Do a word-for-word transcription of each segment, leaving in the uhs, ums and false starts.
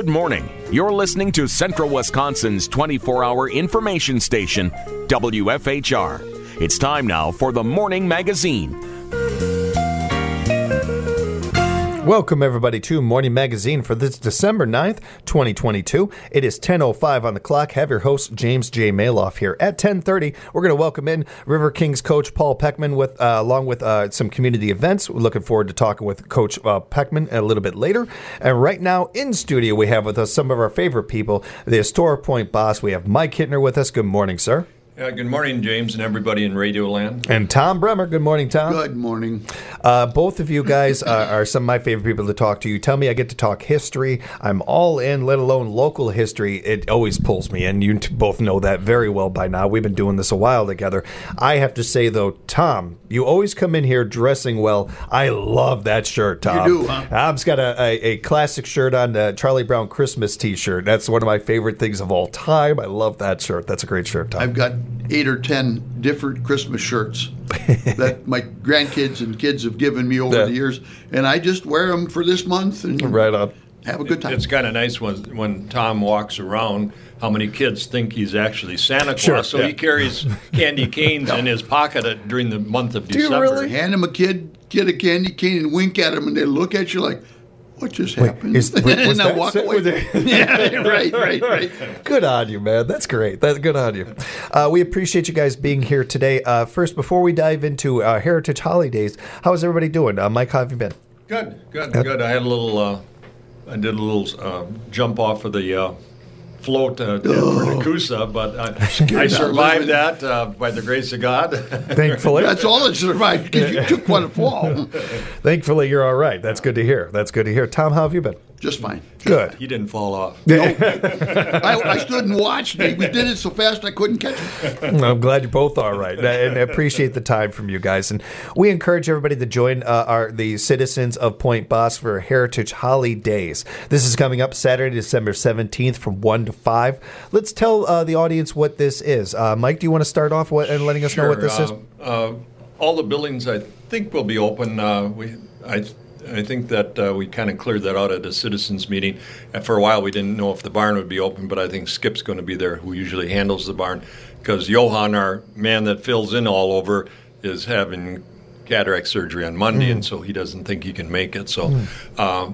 Good morning. You're listening to Central Wisconsin's twenty-four hour information station, W F H R. It's time now for the Morning Magazine. Welcome, everybody, to Morning Magazine for this December ninth, twenty twenty-two. It is ten oh five on the clock. Have your host, James J. Maloff, here. At ten thirty, we're going to welcome in River Kings coach Paul Peckman, with uh, along with uh, some community events. We're looking forward to talking with Coach uh, Peckman a little bit later. And right now, in studio, we have with us some of our favorite people, the Historic Point boss. We have Mike Hittner with us. Good morning, sir. Yeah, good morning, James, and everybody in Radio Land. And Tom Bremer. Good morning, Tom. Good morning. Uh, both of you guys uh, are some of my favorite people to talk to. You tell me I get to talk history. I'm all in, let alone local history. It always pulls me in. You both know that very well by now. We've been doing this a while together. I have to say, though, Tom, you always come in here dressing well. I love that shirt, Tom. You do, huh? Tom's got a, a, a classic shirt on, the Charlie Brown Christmas T-shirt. That's one of my favorite things of all time. I love that shirt. That's a great shirt, Tom. I've got eight or ten different Christmas shirts that my grandkids and kids have given me over Yeah. the years, and I just wear them for this month and Right on. have a good time. It's kind of nice when when Tom walks around, how many kids think he's actually Santa Claus. Sure, so yeah. he carries candy canes in his pocket during the month of Do you December. really? Hand them a kid, get a candy cane, and wink at them, and they look at you like, "What just happened?" is- was and I that walk Sa- away. was it- Yeah, right, right, right. Good on you, man. That's great. That's good on you. Uh, we appreciate you guys being here today. Uh, first, before we dive into uh, Heritage Holidays, how is everybody doing? Uh, Mike, how have you been? Good, good, good. I had a little, uh, I did a little uh, jump off of the uh, float uh, for the Coosa, but I, I survived that uh, by the grace of God. Thankfully. That's all that survived because you took quite a fall. Thankfully, you're all right. That's good to hear. That's good to hear. Tom, how have you been? Just fine. Good. He didn't fall off. I, I stood and watched. We we did it so fast I couldn't catch it. I'm glad you both are right, and I appreciate the time from you guys. And we encourage everybody to join uh, our the citizens of Point Boss for Heritage Holidays. This is coming up Saturday, December seventeenth, from one to five. Let's tell uh, the audience what this is. Uh, Mike, do you want to start off what, and letting us know what this uh, is? Uh, all the buildings, I think, will be open. Uh, we, I, I think that uh, we kind of cleared that out at a citizens meeting. And for a while, we didn't know if the barn would be open, but I think Skip's going to be there, who usually handles the barn, because Johan, our man that fills in all over, is having cataract surgery on Monday, mm. and so he doesn't think he can make it. So, mm. uh,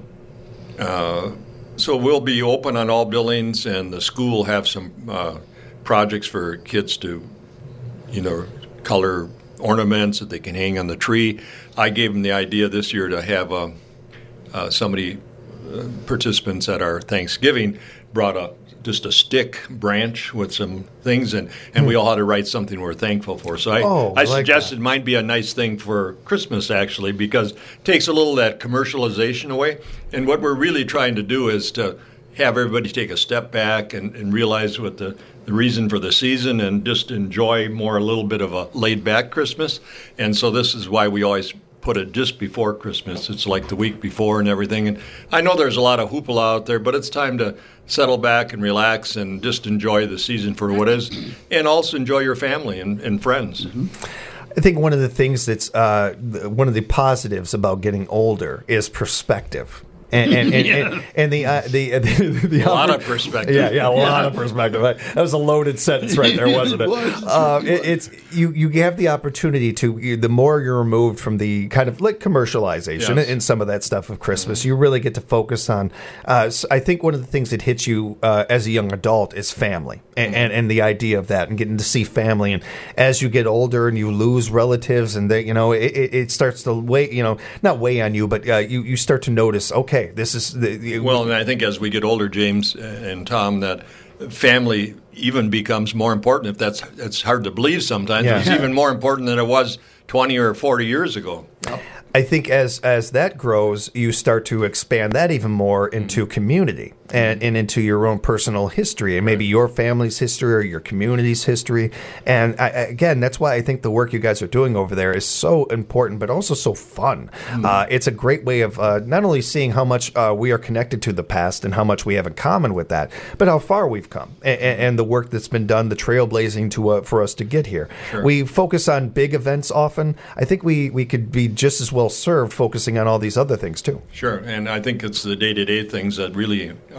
uh, so we'll be open on all buildings, and the school will have some uh, projects for kids to, you know, color ornaments that they can hang on the tree. I gave them the idea this year to have uh, uh, somebody, uh, participants at our Thanksgiving, brought a just a stick branch with some things, and, and we all had to write something we're thankful for. So I, Oh, I I like suggested that. might be a nice thing for Christmas, actually, because it takes a little of that commercialization away. And what we're really trying to do is to have everybody take a step back and, and realize what the, the reason for the season, and just enjoy more a little bit of a laid-back Christmas. And so this is why we always put it just before Christmas. It's like the week before and everything. And I know there's a lot of hoopla out there, but it's time to settle back and relax and just enjoy the season for what it is, and also enjoy your family and, and friends. Mm-hmm. I think one of the things that's uh, one of the positives about getting older is perspective. And and, and, Yeah. and, and the, uh, the, uh, the the A lot of perspective. Yeah, yeah, a lot of perspective. That was a loaded sentence right there, wasn't it? It was. Uh, it it's you. You have the opportunity to. You, the more you're removed from the kind of like commercialization Yes. and some of that stuff of Christmas, you really get to focus on. Uh, so I think one of the things that hits you uh, as a young adult is family, and, and and the idea of that, and getting to see family. And as you get older and you lose relatives, and they, you know, it, it it starts to weigh, you know, not weigh on you, but uh, you you start to notice. Okay, this is the, the Well, and I think as we get older, James and Tom, that family even becomes more important. If that's it's hard to believe sometimes, Yeah. it's even more important than it was twenty or forty years ago. I think as as that grows, you start to expand that even more into community and, and into your own personal history, and maybe your family's history or your community's history. And I, again, that's why I think the work you guys are doing over there is so important, but also so fun. Mm-hmm. Uh, it's a great way of uh, not only seeing how much uh, we are connected to the past and how much we have in common with that, but how far we've come, and, and the work that's been done, the trailblazing to uh, for us to get here. Sure. We focus on big events often. I think we, we could be just as well served focusing on all these other things too. Sure, and I think it's the day-to-day things that really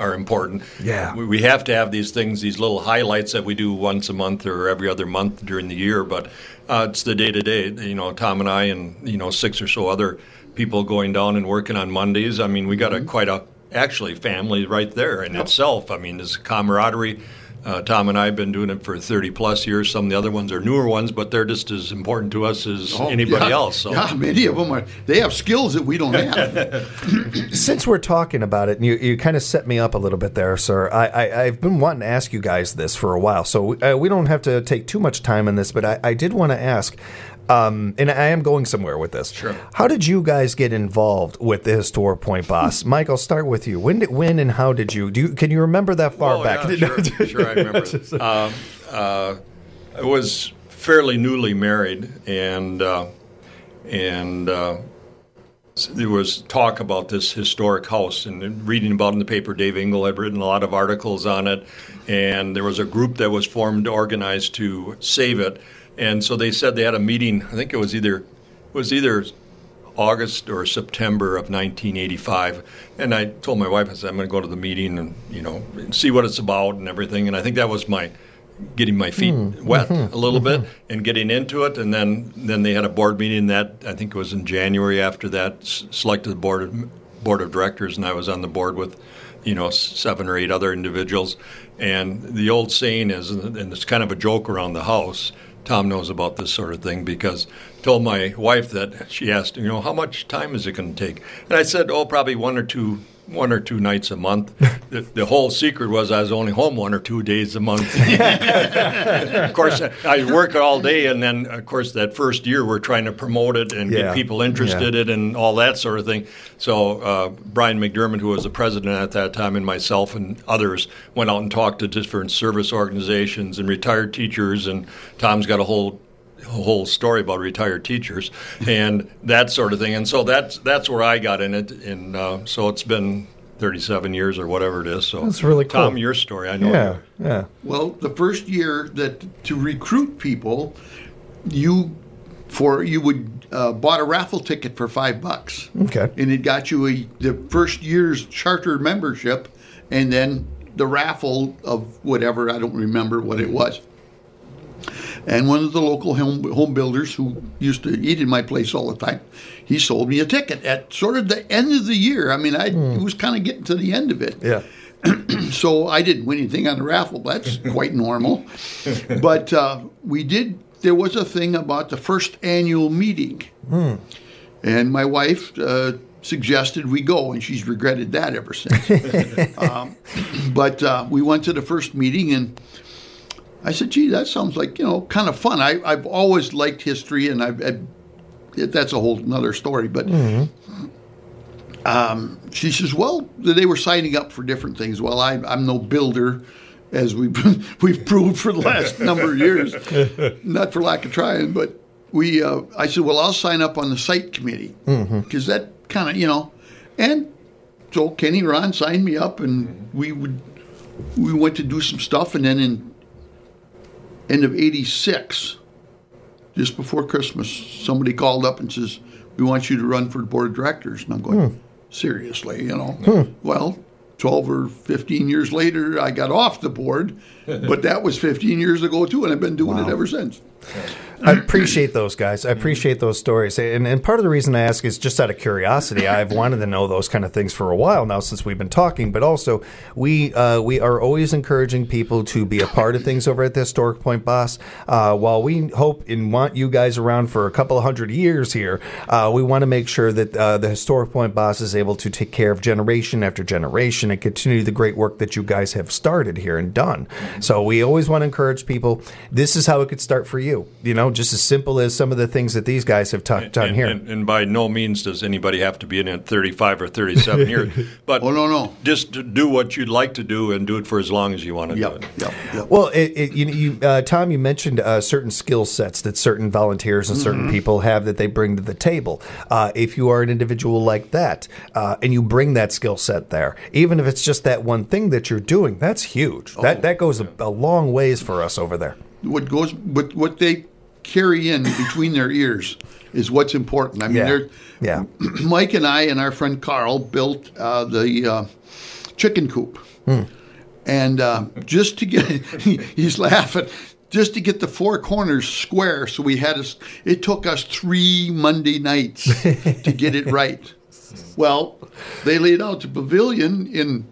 are important. Yeah. We, we have to have these things, these little highlights that we do once a month or every other month during the year, but uh, it's the day-to-day. You know, Tom and I and, you know, six or so other people going down and working on Mondays. I mean, we got a quite a, actually, family right there in itself. I mean, there's camaraderie. Uh, Tom and I have been doing it for thirty plus years. Some of the other ones are newer ones, but they're just as important to us as Oh, anybody yeah. else. So. Yeah, many of them are. They have skills that we don't have. Since we're talking about it, and you, you kind of set me up a little bit there, sir, I, I, I've been wanting to ask you guys this for a while, so uh, we don't have to take too much time on this, but I, I did want to ask, um, and I am going somewhere with this. Sure. How did you guys get involved with the Historic Point Boss? Mike, I'll start with you. When did, when and how did you, do you, can you remember that far Oh, back? yeah, sure, sure, I remember. um, uh, I was fairly newly married, and uh, and uh, there was talk about this historic house, and reading about it in the paper. Dave Engel had written a lot of articles on it, and there was a group that was formed, organized to save it. And so they said they had a meeting. I think it was either it was either August or September of nineteen eighty-five. And I told my wife, I said, I'm going to go to the meeting and, you know, see what it's about and everything. And I think that was my getting my feet mm. wet mm-hmm. a little mm-hmm. bit and getting into it. And then, then they had a board meeting that I think it was in January. After that, s- selected the board of, board of directors, and I was on the board with, you know, seven or eight other individuals. And the old saying is, and it's kind of a joke around the house, Tom knows about this sort of thing, because I told my wife that she asked, you know, how much time is it going to take? And I said, oh, probably one or two one or two nights a month. the, the whole secret was I was only home one or two days a month. Of course, I work all day, and then, of course, that first year we're trying to promote it and yeah. get people interested yeah. in it and all that sort of thing. So uh, Brian McDermott, who was the president at that time, and myself and others went out and talked to different service organizations and retired teachers, and Tom's got a whole a whole story about retired teachers and that sort of thing. And so that's that's where I got in it. And uh, so it's been thirty-seven years or whatever it is. So that's really cool. Tom, your story, I know. Yeah, yeah. Well, the first year that to recruit people, you for you would uh, bought a raffle ticket for five bucks. Okay. And it got you a, the first year's charter membership, and then the raffle of whatever, I don't remember what it was. And one of the local home, home builders who used to eat in my place all the time, he sold me a ticket at sort of the end of the year. I mean, I mm. was kind of getting to the end of it. Yeah. So I didn't win anything on the raffle. That's quite normal. But uh, we did, there was a thing about the first annual meeting. Mm. And my wife uh, suggested we go, and she's regretted that ever since. um, but uh, we went to the first meeting, and I said, gee, that sounds like, you know, kind of fun. I, I've always liked history, and I've, I've, that's a whole other story. But mm-hmm. um, she says, well, they were signing up for different things. Well, I, I'm no builder, as we've, we've proved for the last number of years, not for lack of trying. But we, uh, I said, well, I'll sign up on the site committee, because mm-hmm. that kind of, you know. And so Kenny Ron signed me up, and we would we went to do some stuff, and then in end of eighty-six, just before Christmas, somebody called up and says, we want you to run for the board of directors. And I'm going, hmm. seriously, you know. Hmm. Well, twelve or fifteen years later, I got off the board, but that was fifteen years ago, too, and I've been doing wow. it ever since. I appreciate those guys. I appreciate those stories. And, and part of the reason I ask is just out of curiosity. I've wanted to know those kind of things for a while now since we've been talking. But also, we uh, we are always encouraging people to be a part of things over at the Historic Point Boss. Uh, while we hope and want you guys around for a couple of hundred years here, uh, we want to make sure that uh, the Historic Point Boss is able to take care of generation after generation and continue the great work that you guys have started here and done. So we always want to encourage people. This is how it could start for you. You know, just as simple as some of the things that these guys have touched on and, here. And, and by no means does anybody have to be in it thirty-five or thirty-seven years. But oh, no, no. just do what you'd like to do and do it for as long as you want to yep, do it. Yep, yep. Well, it, it, you, you, uh, Tom, you mentioned uh, certain skill sets that certain volunteers and certain mm-hmm. people have that they bring to the table. Uh, if you are an individual like that uh, and you bring that skill set there, even if it's just that one thing that you're doing, that's huge. Oh, that that goes a, a long ways for us over there. What goes, what, what they carry in between their ears is what's important. I mean, yeah. they're, yeah. Mike and I and our friend Carl built uh, the uh, chicken coop. Hmm. And uh, just to get, he, he's laughing, just to get the four corners square. So we had, a, it took us three Monday nights to get it right. Well, they laid out the pavilion in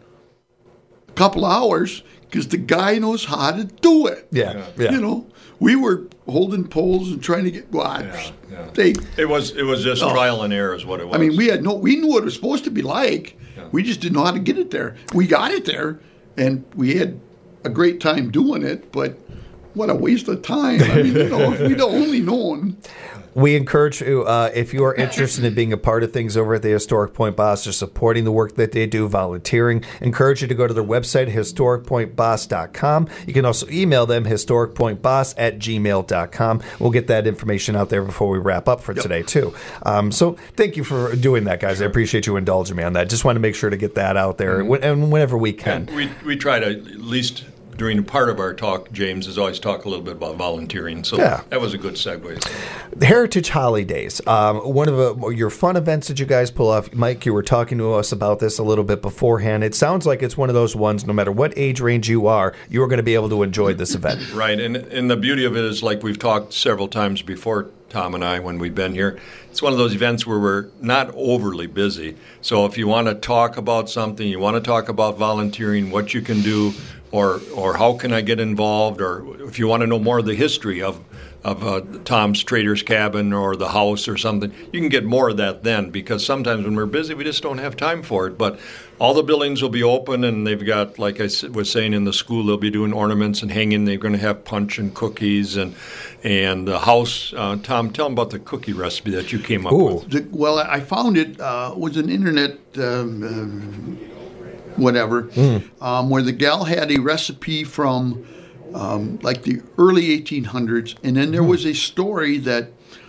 a couple of hours because the guy knows how to do it. Yeah, yeah. You know, we were holding poles and trying to get. Well, yeah, yeah. They, it was it was just oh, trial and error, is what it was. I mean, we had no. We knew what it was supposed to be like. Yeah. We just didn't know how to get it there. We got it there, and we had a great time doing it. But what a waste of time! I mean, you know, if we'd only known. We encourage you, uh, if you are interested in being a part of things over at the Historic Point Boss or supporting the work that they do, volunteering, encourage you to go to their website, historic point boss dot com. You can also email them, historic point boss at gmail dot com. We'll get that information out there before we wrap up for yep. today, too. Um, so thank you for doing that, guys. Sure. I appreciate you indulging me on that. Just want to make sure to get that out there mm-hmm. and whenever we can. And we, we try to at least... During part of our talk, James has always talked a little bit about volunteering, so yeah. that was a good segue. The Heritage Holidays, um, one of the, your fun events that you guys pull off. Mike, you were talking to us about this a little bit beforehand. It sounds like it's one of those ones, no matter what age range you are, you are going to be able to enjoy this event. Right, and, and the beauty of it is, like we've talked several times before, Tom and I, when we've been here, it's one of those events where we're not overly busy. So if you want to talk about something, you want to talk about volunteering, what you can do, or or how can I get involved, or if you want to know more of the history of of uh, Tom's Trader's Cabin or the house or something, you can get more of that then, because sometimes when we're busy, we just don't have time for it. But all the buildings will be open, and they've got, like I was saying, in the school, they'll be doing ornaments and hanging. They're going to have punch and cookies, and and the house. Uh, Tom, tell them about the cookie recipe that you came up Ooh. with. The, well, I found it uh, was an internet um, uh, whatever, mm. um, where the gal had a recipe from um, like the early eighteen hundreds, and then there mm. was a story that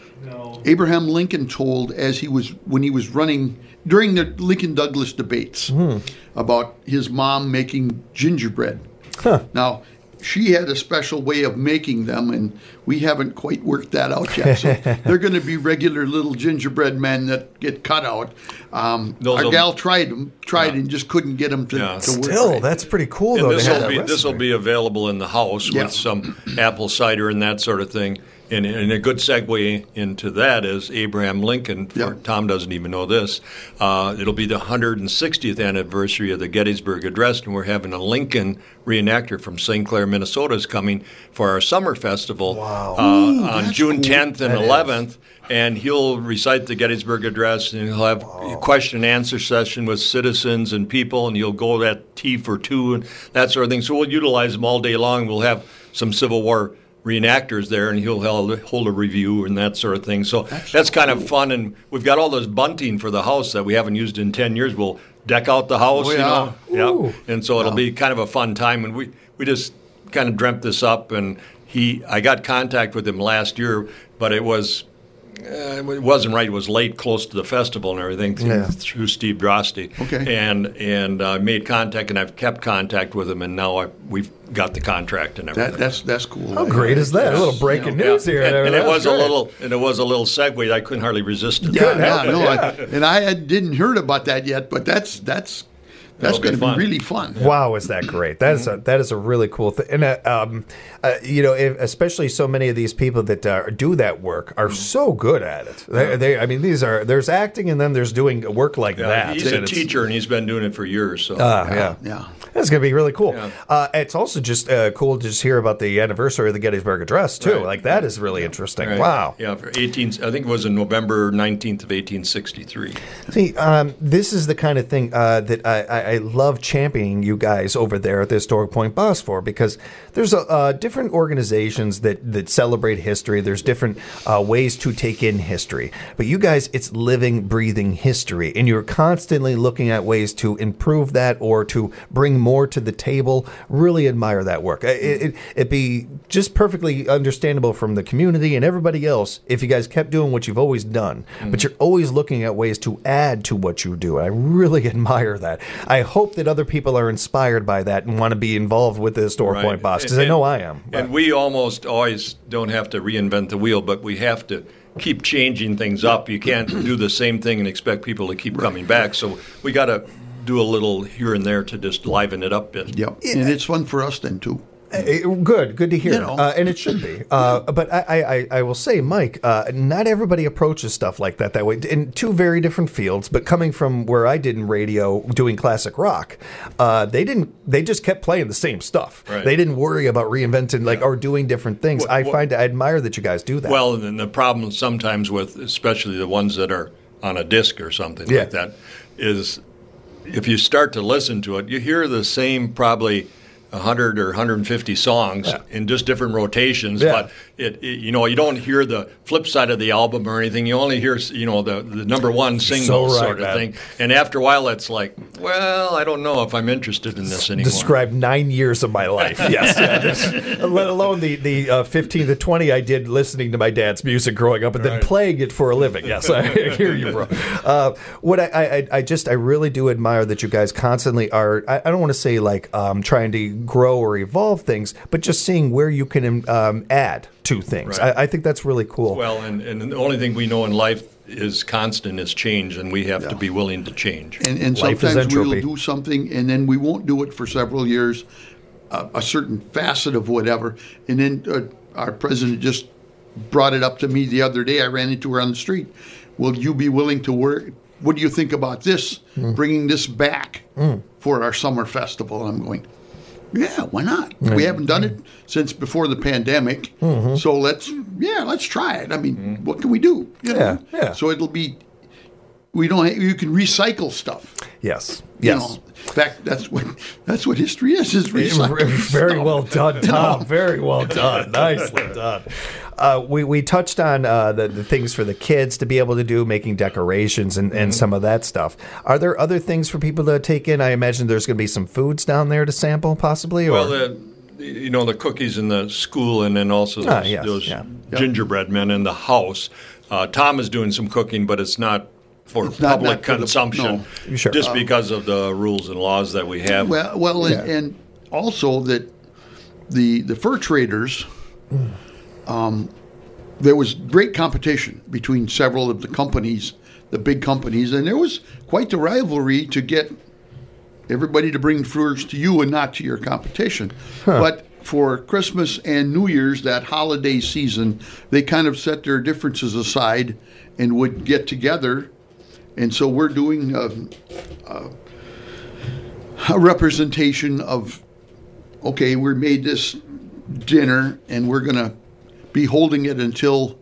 Abraham Lincoln told as he was when he was running during the Lincoln-Douglas debates mm. about his mom making gingerbread. Huh. Now, she had a special way of making them, and we haven't quite worked that out yet. So they're going to be regular little gingerbread men that get cut out. Um, our gal tried them, tried yeah. and just couldn't get them to, yeah. to work. Still, right. that's pretty cool, and though. This will be that this will be available in the house yeah. with some apple cider and that sort of thing. And, and a good segue into that is Abraham Lincoln. For, yeah. Tom doesn't even know this. Uh, it'll be the one hundred sixtieth anniversary of the Gettysburg Address, and we're having a Lincoln reenactor from Saint Clair, Minnesota, is coming for our summer festival wow. uh, Ooh, on June cool. tenth and that eleventh. Is. And he'll recite the Gettysburg Address, and he'll have wow. a question and answer session with citizens and people, and he'll go that tea for two and that sort of thing. So we'll utilize them all day long. We'll have some Civil War reenactors there, and he'll hold a review and that sort of thing. So that's, that's kind cool. of fun, and we've got all this bunting for the house that we haven't used in ten years. We'll deck out the house, oh, yeah. you know, yep. and so it'll yeah. be kind of a fun time. And we, we just kind of dreamt this up, and he I got contact with him last year, but it was uh, it wasn't right. It was late, close to the festival and everything, through, yeah. through Steve Drosty. Okay. And and I uh, made contact, and I've kept contact with him, and now I, we've got the contract and everything. That, that's that's cool. How great is that? Yes. A little breaking you know, news yeah. here. And, and it was great. a little, and it was a little segue. I couldn't hardly resist it. Yeah, yeah, it, no, yeah. I, and I had, didn't heard about that yet, but that's that's that's going to be, be really fun. Wow, is that great? That is a that is a really cool thing. And uh, um, uh, you know, if, especially so many of these people that uh, do that work are so good at it. They, they, I mean, these are there's acting, and then there's doing work like yeah, that. He's a teacher, and he's been doing it for years. So uh, yeah, yeah, yeah. That's going to be really cool. Yeah. Uh, it's also just uh, cool to just hear about the anniversary of the Gettysburg Address, too. Right. Like, that is really yeah. interesting. Right. Wow. Yeah, for eighteen, I think it was in November nineteenth of eighteen sixty-three. See, um, this is the kind of thing uh, that I, I, I love championing you guys over there at the Historic Point Boss for, because there's a, uh, different organizations that, that celebrate history. There's different uh, ways to take in history. But you guys, it's living, breathing history, and you're constantly looking at ways to improve that or to bring more to the table. Really admire that work. It, it, it'd be just perfectly understandable from the community and everybody else if you guys kept doing what you've always done. Mm-hmm. But you're always looking at ways to add to what you do. I really admire that. I hope that other people are inspired by that and want to be involved with the Historic Right. Point Boss, because I know I am. And we almost always don't have to reinvent the wheel, but we have to keep changing things up. You can't do the same thing and expect people to keep coming back. So we got to do a little here and there to just liven it up a bit. Yep. And it's fun for us then, too. Uh, Good, good to hear, You know. uh, and it should be. Uh, but I, I, I will say, Mike, uh, not everybody approaches stuff like that that way. In two very different fields, but coming from where I did in radio, doing classic rock, uh, they didn't. They just kept playing the same stuff. Right. They didn't worry about reinventing like or doing different things. What- I what- find I admire that you guys do that. Well, and the problem sometimes with, especially the ones that are on a disc or something Yeah. like that, is if you start to listen to it, you hear the same probably one hundred or one hundred fifty songs Yeah. in just different rotations, Yeah. but it, it you know you don't hear the flip side of the album or anything. You only hear you know the, the number one single So right, sort of man. thing. And after a while, it's like, well, I don't know if I'm interested in this anymore. Describe nine years of my life. Yes, yeah. Let alone the the uh, fifteen to twenty I did listening to my dad's music growing up, and then Right. playing it for a living. Yes, I hear you, bro. Uh, what I, I I just I really do admire that you guys constantly are. I, I don't want to say like um, trying to grow or evolve things, but just seeing where you can um, add to things. Right. I, I think that's really cool. Well, and, and the only thing we know in life is constant is change, and we have to Yeah. be willing to change. And, and Life is sometimes we'll entropy. do something, and then we won't do it for several years, uh, a certain facet of whatever. And then uh, our president just brought it up to me the other day. I ran into her on the street. Will you be willing to work? What do you think about this, Hmm. bringing this back for our summer festival? And I'm going, yeah, why not? We haven't done it since before the pandemic, Mm-hmm. so let's yeah, let's try it. I mean, what can we do? You know? Yeah, yeah. So it'll be. We don't. You can recycle stuff. Yes, You yes. know, in fact, that's what that's what history is. Is recycling. Very stuff. well done, Tom. Very well done. Nicely done. Uh, we, we touched on uh, the, the things for the kids to be able to do, making decorations and, and some of that stuff. Are there other things for people to take in? I imagine there's going to be some foods down there to sample, possibly? Or? Well, the, you know, the cookies in the school, and then also those, Ah, yes, those yeah. gingerbread men in the house. Uh, Tom is doing some cooking, but it's not for It's not- public not for the- consumption, no. Sure. just Um, because of the rules and laws that we have. Well, well, and, Yeah. and also that the the fur traders. Um, there was great competition between several of the companies, the big companies, and there was quite the rivalry to get everybody to bring furs to you and not to your competition. But for Christmas and New Year's, that holiday season, they kind of set their differences aside and would get together. And so we're doing a, a, a representation of, okay, we made this dinner and we're going to be holding it until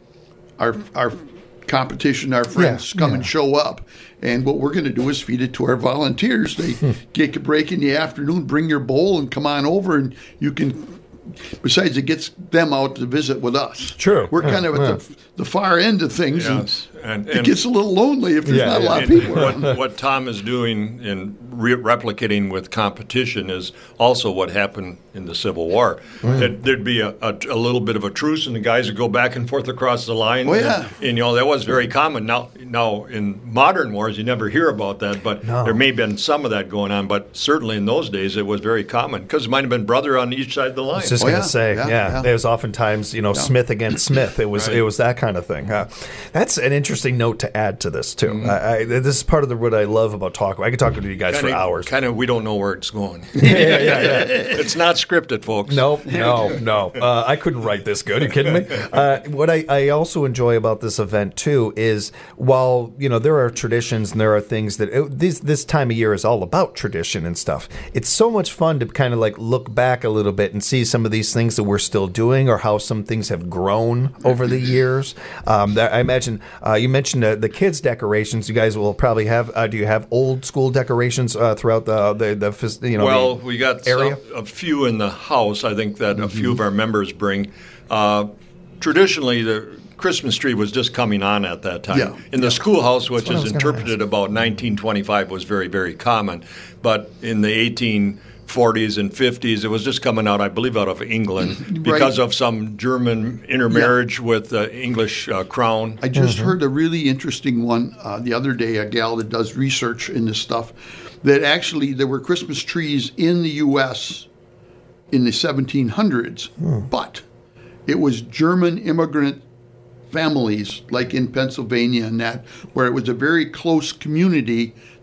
our our competition, our friends Yeah, come yeah. and show up. And what we're going to do is feed it to our volunteers. They take a break in the afternoon, bring your bowl, and come on over, and you can. Besides, it gets them out to visit with us. True. We're Yeah, kind of at yeah. the, the far end of things, Yes. and, And- it and- gets a little lonely if there's Yeah, not a yeah. lot of And people around. what, what Tom is doing in re- replicating with competition is also what happened in the Civil War. That there'd be a, a, a little bit of a truce, and the guys would go back and forth across the line. Oh, yeah. And, and, you know, that was very common. Now, now in modern wars, you never hear about that, but No. there may have been some of that going on. But certainly in those days, it was very common because it might have been brother on each side of the line. I was just Oh, going to yeah, say, yeah, yeah, yeah. There was oftentimes, you know, Smith against Smith. It was Right. it was that kind of thing. Uh, that's an interesting note to add to this too. Mm-hmm. I, I, this is part of the, what I love about talking. I could talk to you guys for hours. Kind of, we don't know where it's going. yeah, yeah, yeah. It's not scripted, folks. No, no, no. Uh, I couldn't write this good. Are you kidding me? Uh, what I, I also enjoy about this event too is while you know there are traditions and there are things that it, this this time of year is all about tradition and stuff. It's so much fun to kind of like look back a little bit and see some of these things that we're still doing or how some things have grown over the years. Um, that, I imagine uh, you mentioned uh, the kids' decorations. You guys will probably have. Uh, do you have old school decorations uh, throughout the the, the fis- you know? Well, the we got area? some, a few in the house. I think that a few of our members bring. Uh, traditionally, the Christmas tree was just coming on at that time. Yeah. In the schoolhouse, which what I is was gonna interpreted about nineteen twenty-five, was very, very common. But in the eighteen forties and fifties, it was just coming out, I believe, out of England because of some German intermarriage with the English uh, crown. I just heard a really interesting one uh, the other day, a gal that does research in this stuff, that actually there were Christmas trees in the U S in the seventeen hundreds, but it was German immigrant families, like in Pennsylvania and that, where it was a very close community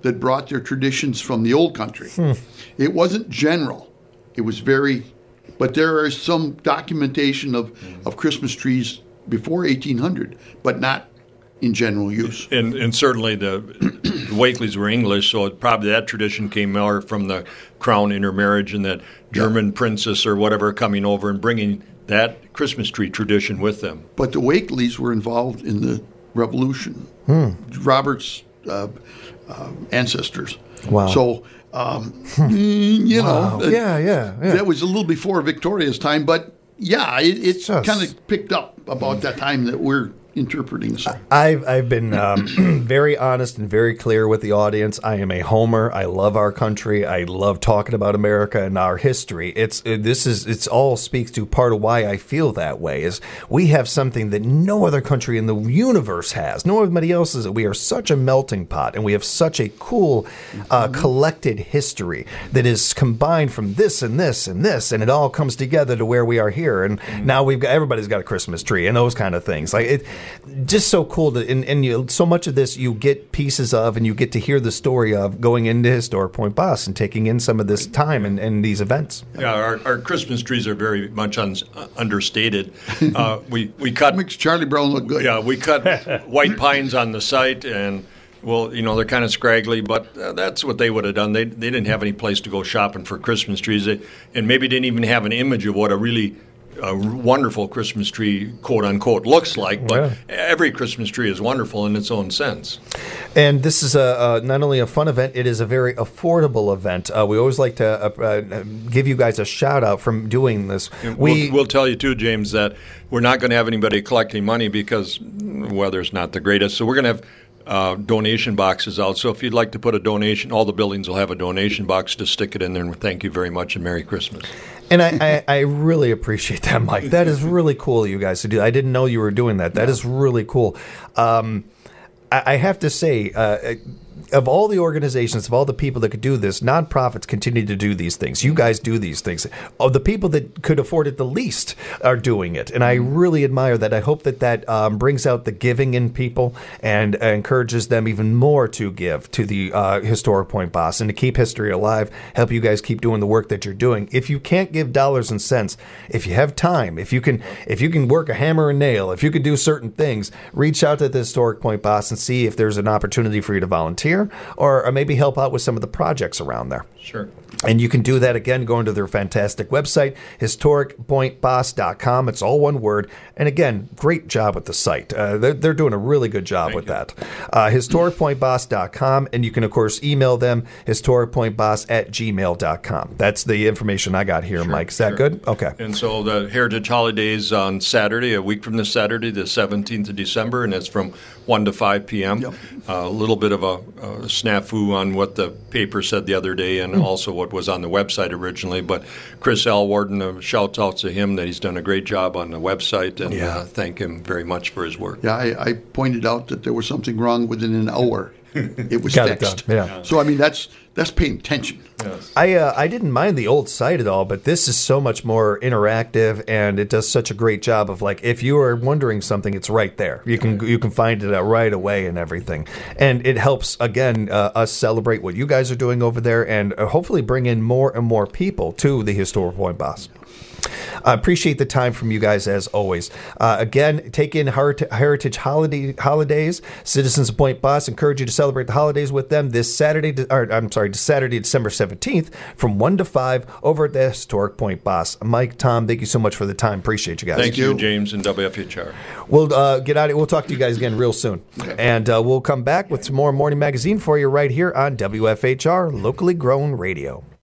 that brought their traditions from the old country. Hmm. It wasn't general. It was very, but there is some documentation of, of Christmas trees before eighteen hundred, but not in general use. And, and certainly the, the Wakeleys were English, so probably that tradition came more from the crown intermarriage and that German yeah. princess or whatever coming over and bringing that Christmas tree tradition with them. But the Wakeleys were involved in the Revolution, hmm. Robert's uh, uh, ancestors. Wow. So, um, you wow. know, yeah, yeah, yeah. that was a little before Victoria's time, but yeah, it, it's Just, kind of picked up about that time that we're interpreting. So. I've I've been um, very honest and very clear with the audience. I am a homer. I love our country. I love talking about America and our history. It's it, this is it's all speaks to part of why I feel that way. Is we have something that no other country in the universe has. No anybody else is. We are such a melting pot, and we have such a cool uh, mm-hmm. collected history that is combined from this and this and this, and it all comes together to where we are here. And mm-hmm. now we've got everybody's got a Christmas tree and those kind of things. Like it. Just so cool to, and, and you, so much of this you get pieces of, and you get to hear the story of going into Historic Point Bus and taking in some of this time and, and these events. Yeah, our, our Christmas trees are very much un, uh, understated. Uh, we we cut makes Charlie Brown look good. Yeah, we cut white pines on the site, and well, you know they're kind of scraggly, but uh, that's what they would have done. They they didn't have any place to go shopping for Christmas trees, they, and maybe didn't even have an image of what a really a wonderful Christmas tree, quote unquote, looks like, but yeah. every Christmas tree is wonderful in its own sense. And this is a, a not only a fun event, it is a very affordable event. Uh, we always like to uh, uh, give you guys a shout out from doing this. We, we'll, we'll tell you too, James, that we're not going to have anybody collecting money because weather's not the greatest. So we're going to have Uh, donation boxes out. So if you'd like to put a donation, all the buildings will have a donation box to stick it in there. And thank you very much and Merry Christmas. And I, I, I really appreciate that, Mike. That is really cool of you guys to do. I didn't know you were doing that. That is really cool. Um, I, I have to say, uh, of all the organizations, of all the people that could do this, nonprofits continue to do these things. You guys do these things. Of the people that could afford it the least are doing it. And I really admire that. I hope that that um, brings out the giving in people and uh, encourages them even more to give to the uh, Historic Point Bus and to keep history alive, help you guys keep doing the work that you're doing. If you can't give dollars and cents, if you have time, if you can if you can work a hammer and nail, if you can do certain things, reach out to the Historic Point Bus and see if there's an opportunity for you to volunteer or, or maybe help out with some of the projects around there. Sure. And you can do that, again, going to their fantastic website, historic point bus dot com. It's all one word. And again, great job with the site. Uh, they're, they're doing a really good job Thank with you. that. Uh, historic point bus dot com. And you can, of course, email them, historic point bus at gmail dot com. That's the information I got here, sure, Mike. Is that sure. good? Okay. And so the Heritage Holidays on Saturday, a week from this Saturday, the seventeenth of December, and it's from one to five p.m. Yep. Uh, a little bit of a, a snafu on what the paper said the other day and mm. also what was on the website originally. But Chris Alwarden, uh, shouts out to him that he's done a great job on the website, and yeah. uh, thank him very much for his work. Yeah, I, I pointed out that there was something wrong within an hour. It was Got fixed. It done. Yeah. So, I mean, that's that's paying attention. Yes. I uh, I didn't mind the old site at all, but this is so much more interactive, and it does such a great job of, like, if you are wondering something, it's right there. You can you can find it out right away and everything, and it helps again uh, us celebrate what you guys are doing over there, and uh, hopefully bring in more and more people to the Historic Point Bus. I appreciate the time from you guys as always. Uh, again, take in Heritage Holiday, Holidays. Citizens of Point Bus encourage you to celebrate the holidays with them this Saturday, or I'm sorry, Saturday, December seventeenth from one to five over at the Historic Point Bus. Mike, Tom, thank you so much for the time. Appreciate you guys. Thank you, James, and W F H R. We'll uh, get out of, we'll talk to you guys again real soon. Okay. And uh, we'll come back with some more Morning Magazine for you right here on W F H R, locally grown radio.